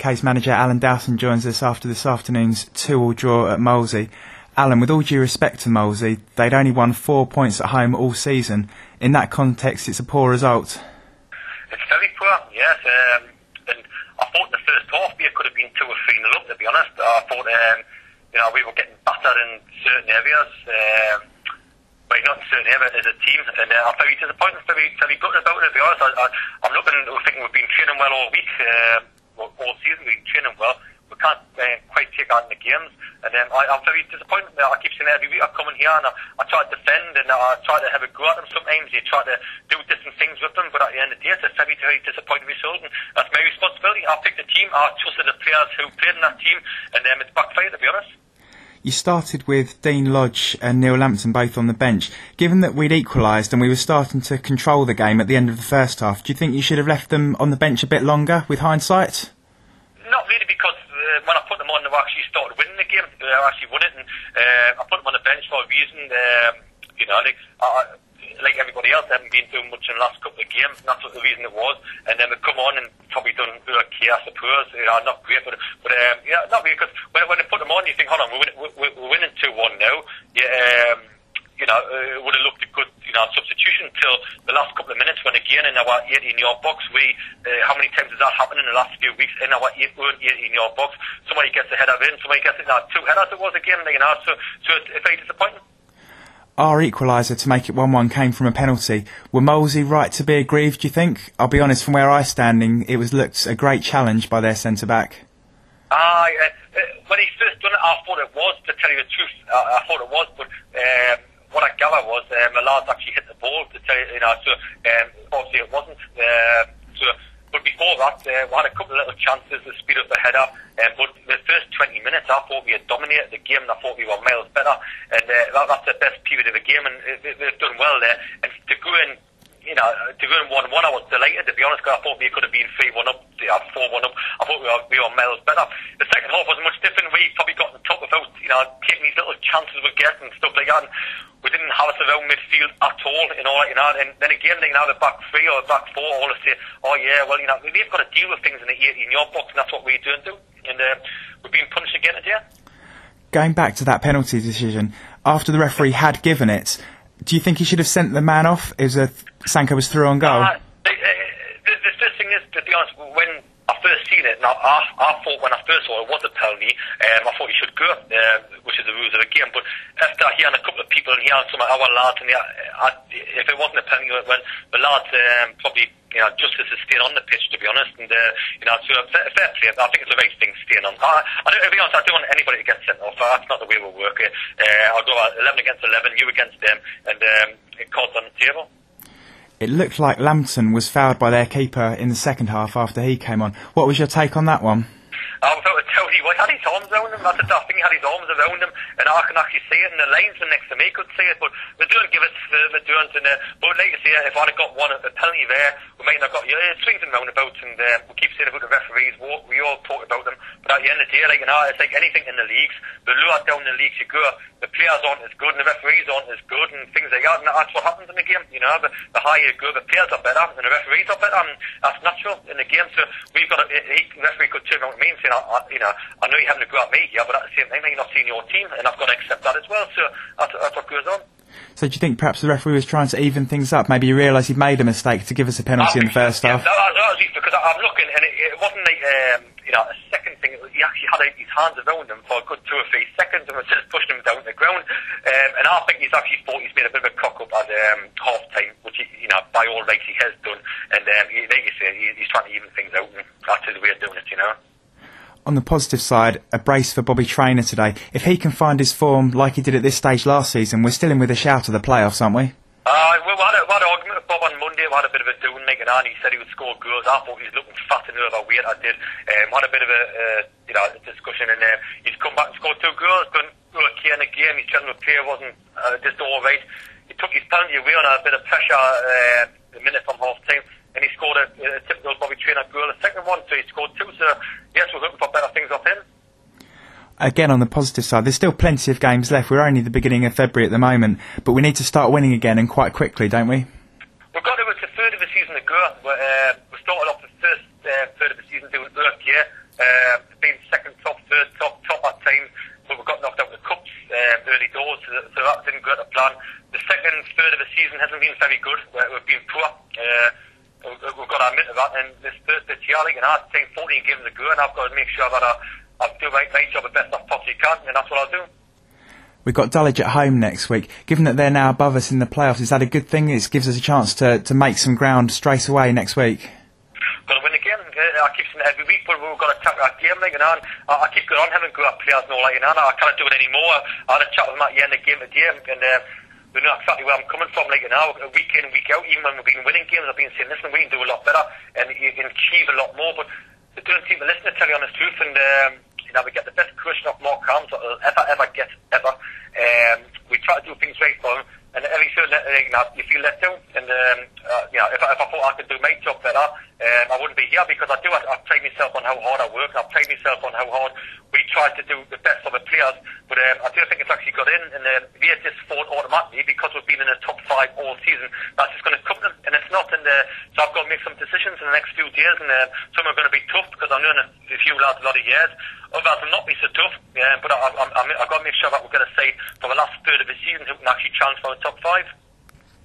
case manager Alan Dowson joins us after this afternoon's 2-2 draw at Molesey. Alan, with all due respect to Molesey, they'd only won 4 points at home all season. In that context, it's a poor result. It's very poor, yes. And I thought in the first half we could have been 2 or 3-0 up, to be honest. I thought, we were getting battered in certain areas. But not in certain areas as a team. And I'm very disappointed, very gutted about it, to be honest. I'm thinking we've been training well all week, all season we've been training well. We can't quite take out in the games, and I'm very disappointed. I keep saying every week I come in here and I try to defend and I try to have a go at them. Sometimes you try to do different things with them, but at the end of the day it's a very, very disappointing result, and that's my responsibility. I picked the team, I trusted the players who played in that team, and it's backfired, to be honest. You started with Dean Lodge and Neil Lampton both on the bench. Given that we'd equalised and we were starting to control the game at the end of the first half, do you think you should have left them on the bench a bit longer with hindsight? Not really, because when I put them on, they actually started winning the game. They actually won it, and I put them on the bench for a reason. Like everybody else, they haven't been doing much in the last couple of games, and that's what the reason it was. And then they come on and probably done okay, I suppose. Not great, but not really, because when they put them on, you think, hold on, we're winning 2-1 now. It would have looked a good, substitution till the last couple of minutes when again in our 18-yard box, how many times has that happened in the last few weeks in our 18-yard box? Somebody gets a header in, somebody gets it, 2 headers it was again, so it's very disappointing. Our equaliser to make it 1-1 came from a penalty. Were Molesey right to be aggrieved, do you think? I'll be honest, from where I was standing, it looked a great challenge by their centre-back. When he first done it, I thought it was, to tell you the truth. I thought it was, but what I gather was the lads actually hit the ball, to tell you, obviously it wasn't. But before that, we had a couple of little chances to speed up the header. But the first 20 minutes, I thought we had dominated the game, and I thought we were miles better. And that's the best period of the game, and they've done well there. And to go in, 1-1, I was delighted, to be honest, because I thought we could have been 3-1 up, 4-1 up. I thought we were miles better. The second half wasn't much different. We probably got on top without, taking these little chances we get and stuff like that. And we didn't have us around midfield at all, and then again, the back 3 or the back 4 all to say, we've got to deal with things in the 18-yard box, and that's what we're doing too. And we've been punished again today. Going back to that penalty decision, after the referee had given it, do you think he should have sent the man off as Sanko was through on goal? The first thing is, to be honest, when I first seen it, I thought when I first saw it was a penalty, I thought he should go, which is the rules of the game. But after hearing a couple of people and hearing some of our lads, and if it wasn't a penalty, when the lads probably, justice is staying on the pitch, to be honest. And so fair play. I think it's the right thing staying on. To be honest, I don't want anybody to get sent off. That's not the way we work. I'll go 11 against 11, you against them, and it cards on the table. It looked like Lampton was fouled by their keeper in the second half after he came on. What was your take on that one? Without a doubt, he had his arms around him. That's the tough thing, he had his arms around him, and I can actually see it, and the linesman next to me could see it, but they don't give us the doings. But like I say, if I'd have got a penalty there, we might have got swings and roundabouts, and we keep saying about the referees, we all talk about them, but at the end of the day, it's like anything in the leagues. The lower down the leagues you go, the players aren't as good, and the referees aren't as good, and things like that, and that's what happens in the game. The higher you go, the players are better, and the referees are better, and that's natural in the game. So we've got the referee could turn around to me and say, I know you're having to go at me here, but at the same time, you're not seeing your team, and I've got to accept that as well. So that's what goes on. So do you think perhaps the referee was trying to even things up? Maybe he realised he'd made a mistake to give us a penalty in the first half? No, because I'm looking, and it wasn't like a second thing. He actually had his hands around him for a good 2 or 3 seconds and was just pushing him down to the ground. And I think he's actually thought he's made a bit of a cock up at half time, which by all rights he has done. And like you say, he's trying to even things out, and that's his way of doing it. On the positive side, a brace for Bobby Traynor today. If he can find his form like he did at this stage last season, we're still in with a shout of the playoffs, aren't we? We had an argument with Bob on Monday. We had a bit of a doing, and he said he would score goals. I thought he was looking fat and overweight. I did. Had a bit of a discussion, and he's come back and scored 2 goals. Done okay in the game. His general play wasn't just all right. He took his penalty away on a bit of pressure a minute from half time. And he scored a typical Bobby Traynor goal, the second one, so he scored 2. So, yes, we're looking for better things off him. Again, on the positive side, there's still plenty of games left. We're only at the beginning of February at the moment, but we need to start winning again, and quite quickly, don't we? We've got to, it's a third of the season to go. We started off the first third of the season doing work, hasn't been very good. We've been poor. We've got to admit to that. And this year, like, and I'm playing 14 games a go, and I've got to make sure that I do my job the best I possibly can, and that's what I'll do. We've got Dulwich at home next week. Given that they're now above us in the playoffs, is that a good thing? It gives us a chance to make some ground straight away next week. Got to win again. I keep saying every week, but we've got to attack that game, like, and I keep going on having good players and all that, and I can't do it anymore. I had a chat with them at the end of the game today, and they know exactly where I'm coming from, like, now, week in, week out, even when we've been winning games, I've been saying, listen, we can do a lot better, and you can achieve a lot more, but they don't seem to listen, to tell you honest truth, and, we get the best question of Mark Harms that will ever get, ever. We try to do things right for him, and every so you feel let down, and, if I thought I could do my job better, I wouldn't be here, because I pride myself on how hard I work, and I pride myself on how hard we try to do the best for the players, but I do think it's actually got in, and we had just fought automatically, because we've been in the top 5 all season. That's just going to come them, and it's not, and so I've got to make some decisions in the next few days, and some are going to be tough, because I've known a few lads a lot of years. Others will not be so tough, but I've got to make sure that we're going to say for the last third of the season who can actually challenge for the top 5.